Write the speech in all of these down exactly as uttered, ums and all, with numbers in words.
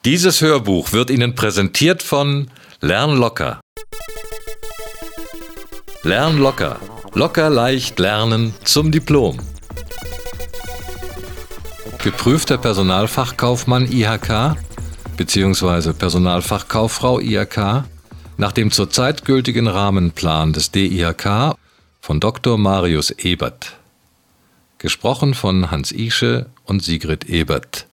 Dieses Hörbuch wird Ihnen präsentiert von Lern locker. Lern locker. Locker leicht lernen zum Diplom. Geprüfter Personalfachkaufmann I H K bzw. Personalfachkauffrau I H K nach dem zurzeit gültigen Rahmenplan des D I H K von Doktor Marius Ebert. Gesprochen von Hans Ische und Sigrid Ebert.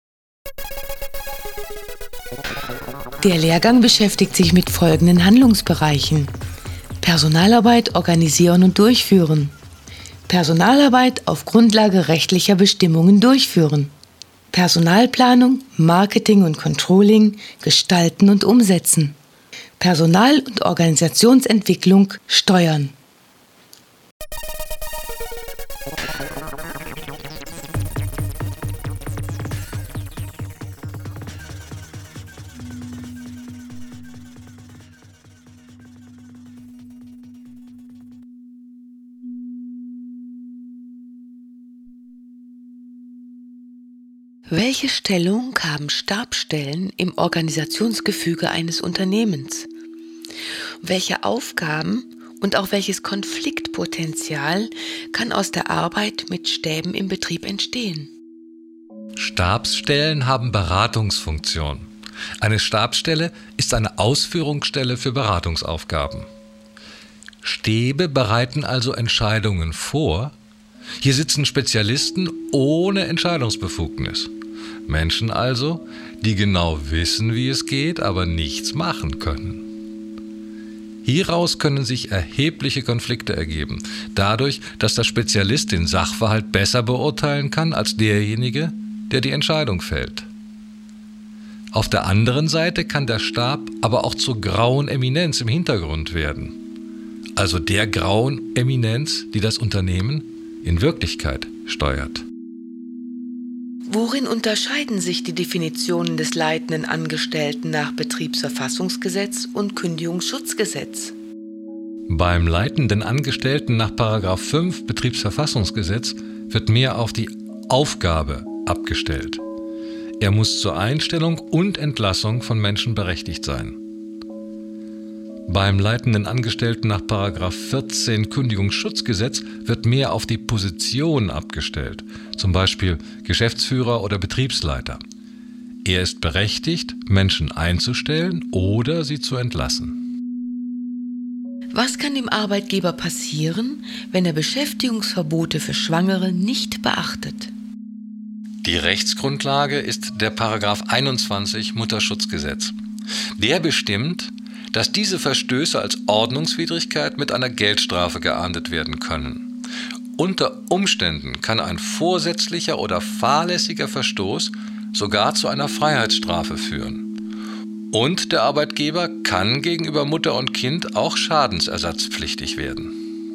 Der Lehrgang beschäftigt sich mit folgenden Handlungsbereichen: Personalarbeit organisieren und durchführen, Personalarbeit auf Grundlage rechtlicher Bestimmungen durchführen, Personalplanung, Marketing und Controlling gestalten und umsetzen, Personal- und Organisationsentwicklung steuern. Welche Stellung haben Stabsstellen im Organisationsgefüge eines Unternehmens? Welche Aufgaben und auch welches Konfliktpotenzial kann aus der Arbeit mit Stäben im Betrieb entstehen? Stabsstellen haben Beratungsfunktion. Eine Stabsstelle ist eine Ausführungsstelle für Beratungsaufgaben. Stäbe bereiten also Entscheidungen vor. Hier sitzen Spezialisten ohne Entscheidungsbefugnis. Menschen also, die genau wissen, wie es geht, aber nichts machen können. Hieraus können sich erhebliche Konflikte ergeben, dadurch, dass der Spezialist den Sachverhalt besser beurteilen kann als derjenige, der die Entscheidung fällt. Auf der anderen Seite kann der Stab aber auch zur grauen Eminenz im Hintergrund werden. Also der grauen Eminenz, die das Unternehmen in Wirklichkeit steuert. Worin unterscheiden sich die Definitionen des leitenden Angestellten nach Betriebsverfassungsgesetz und Kündigungsschutzgesetz? Beim leitenden Angestellten nach Paragraph fünf Betriebsverfassungsgesetz wird mehr auf die Aufgabe abgestellt. Er muss zur Einstellung und Entlassung von Menschen berechtigt sein. Beim leitenden Angestellten nach Paragraph vierzehn Kündigungsschutzgesetz wird mehr auf die Position abgestellt, zum Beispiel Geschäftsführer oder Betriebsleiter. Er ist berechtigt, Menschen einzustellen oder sie zu entlassen. Was kann dem Arbeitgeber passieren, wenn er Beschäftigungsverbote für Schwangere nicht beachtet? Die Rechtsgrundlage ist der Paragraph einundzwanzig Mutterschutzgesetz. Der bestimmt, dass diese Verstöße als Ordnungswidrigkeit mit einer Geldstrafe geahndet werden können. Unter Umständen kann ein vorsätzlicher oder fahrlässiger Verstoß sogar zu einer Freiheitsstrafe führen. Und der Arbeitgeber kann gegenüber Mutter und Kind auch schadensersatzpflichtig werden.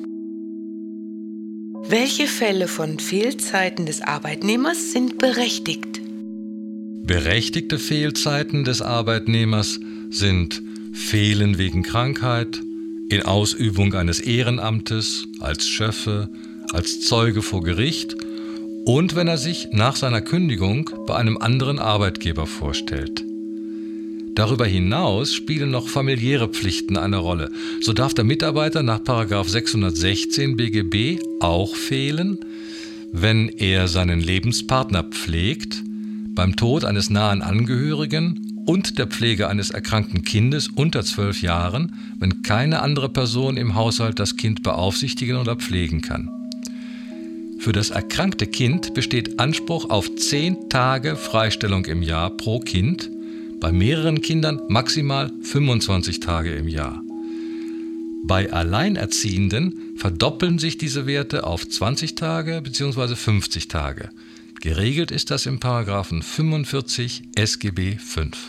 Welche Fälle von Fehlzeiten des Arbeitnehmers sind berechtigt? Berechtigte Fehlzeiten des Arbeitnehmers sind Fehlen wegen Krankheit, in Ausübung eines Ehrenamtes, als Schöffe, als Zeuge vor Gericht und wenn er sich nach seiner Kündigung bei einem anderen Arbeitgeber vorstellt. Darüber hinaus spielen noch familiäre Pflichten eine Rolle. So darf der Mitarbeiter nach Paragraph sechshundertsechzehn B G B auch fehlen, wenn er seinen Lebenspartner pflegt, beim Tod eines nahen Angehörigen und der Pflege eines erkrankten Kindes unter zwölf Jahren, wenn keine andere Person im Haushalt das Kind beaufsichtigen oder pflegen kann. Für das erkrankte Kind besteht Anspruch auf zehn Tage Freistellung im Jahr pro Kind, bei mehreren Kindern maximal fünfundzwanzig Tage im Jahr. Bei Alleinerziehenden verdoppeln sich diese Werte auf zwanzig Tage bzw. fünfzig Tage. Geregelt ist das im Paragraphen fünfundvierzig S G B fünf.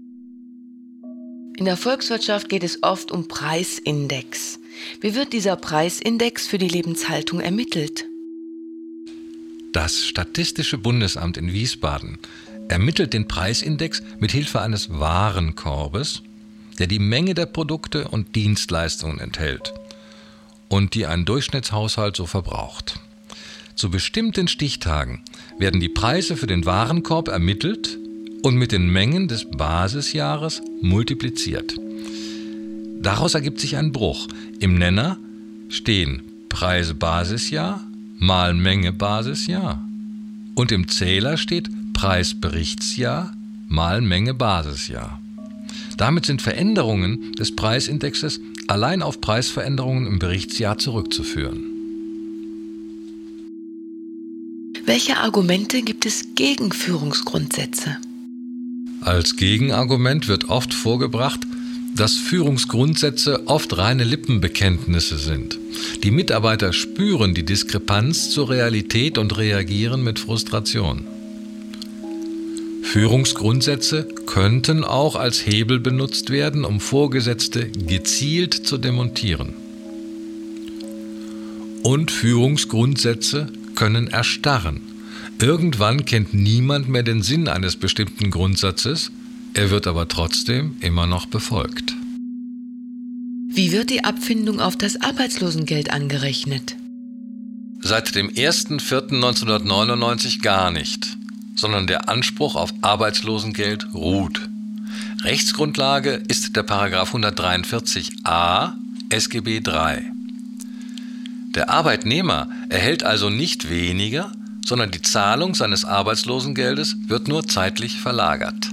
In der Volkswirtschaft geht es oft um Preisindex. Wie wird dieser Preisindex für die Lebenshaltung ermittelt? Das Statistische Bundesamt in Wiesbaden ermittelt den Preisindex mit Hilfe eines Warenkorbes, der die Menge der Produkte und Dienstleistungen enthält und die ein Durchschnittshaushalt so verbraucht. Zu bestimmten Stichtagen werden die Preise für den Warenkorb ermittelt und mit den Mengen des Basisjahres multipliziert. Daraus ergibt sich ein Bruch. Im Nenner stehen Preise Basisjahr mal Menge Basisjahr. Und im Zähler steht Preisberichtsjahr mal Menge Basisjahr. Damit sind Veränderungen des Preisindexes allein auf Preisveränderungen im Berichtsjahr zurückzuführen. Welche Argumente gibt es gegen Führungsgrundsätze? Als Gegenargument wird oft vorgebracht, dass Führungsgrundsätze oft reine Lippenbekenntnisse sind. Die Mitarbeiter spüren die Diskrepanz zur Realität und reagieren mit Frustration. Führungsgrundsätze könnten auch als Hebel benutzt werden, um Vorgesetzte gezielt zu demontieren. Und Führungsgrundsätze können erstarren. Irgendwann kennt niemand mehr den Sinn eines bestimmten Grundsatzes, er wird aber trotzdem immer noch befolgt. Wie wird die Abfindung auf das Arbeitslosengeld angerechnet? Seit dem ersten vierten neunzehnhundertneunundneunzig gar nicht, sondern der Anspruch auf Arbeitslosengeld ruht. Rechtsgrundlage ist der Paragraph hundertdreiundvierzig a S G B drei. Der Arbeitnehmer erhält also nicht weniger, sondern die Zahlung seines Arbeitslosengeldes wird nur zeitlich verlagert.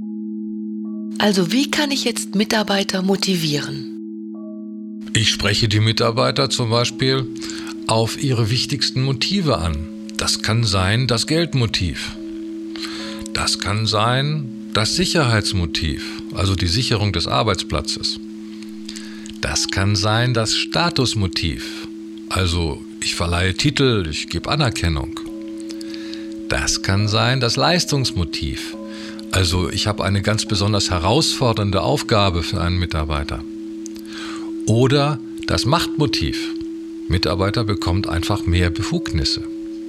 Also wie kann ich jetzt Mitarbeiter motivieren? Ich spreche die Mitarbeiter zum Beispiel auf ihre wichtigsten Motive an. Das kann sein das Geldmotiv. Das kann sein das Sicherheitsmotiv, also die Sicherung des Arbeitsplatzes. Das kann sein das Statusmotiv, also ich verleihe Titel, ich gebe Anerkennung. Das kann sein das Leistungsmotiv, also ich habe eine ganz besonders herausfordernde Aufgabe für einen Mitarbeiter. Oder das Machtmotiv, Mitarbeiter bekommt einfach mehr Befugnisse.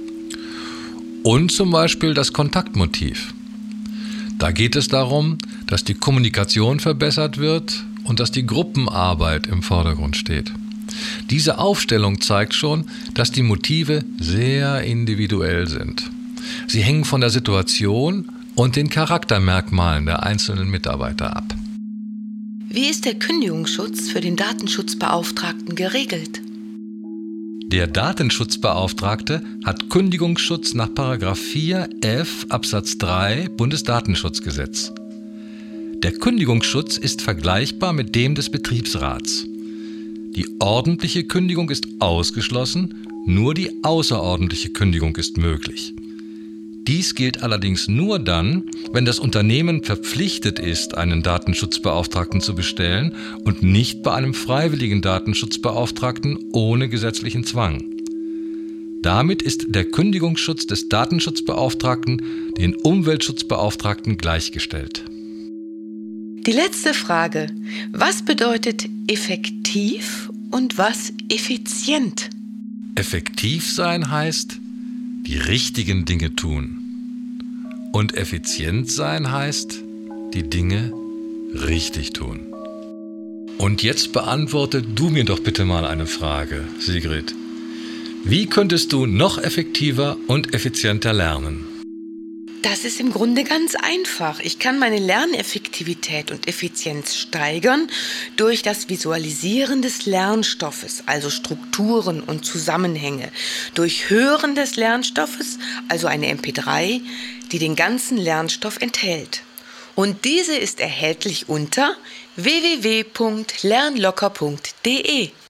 Und zum Beispiel das Kontaktmotiv. Da geht es darum, dass die Kommunikation verbessert wird und dass die Gruppenarbeit im Vordergrund steht. Diese Aufstellung zeigt schon, dass die Motive sehr individuell sind. Sie hängen von der Situation und den Charaktermerkmalen der einzelnen Mitarbeiter ab. Wie ist der Kündigungsschutz für den Datenschutzbeauftragten geregelt? Der Datenschutzbeauftragte hat Kündigungsschutz nach Paragraph vier F Absatz drei Bundesdatenschutzgesetz. Der Kündigungsschutz ist vergleichbar mit dem des Betriebsrats. Die ordentliche Kündigung ist ausgeschlossen, nur die außerordentliche Kündigung ist möglich. Dies gilt allerdings nur dann, wenn das Unternehmen verpflichtet ist, einen Datenschutzbeauftragten zu bestellen und nicht bei einem freiwilligen Datenschutzbeauftragten ohne gesetzlichen Zwang. Damit ist der Kündigungsschutz des Datenschutzbeauftragten den Umweltschutzbeauftragten gleichgestellt. Die letzte Frage. Was bedeutet effektiv und was effizient? Effektiv sein heißt, die richtigen Dinge tun. Und effizient sein heißt, die Dinge richtig tun. Und jetzt beantworte du mir doch bitte mal eine Frage, Sigrid. Wie könntest du noch effektiver und effizienter lernen? Das ist im Grunde ganz einfach. Ich kann meine Lerneffektivität und Effizienz steigern durch das Visualisieren des Lernstoffes, also Strukturen und Zusammenhänge, durch Hören des Lernstoffes, also eine M P drei, die den ganzen Lernstoff enthält. Und diese ist erhältlich unter w w w punkt lernlocker punkt d e.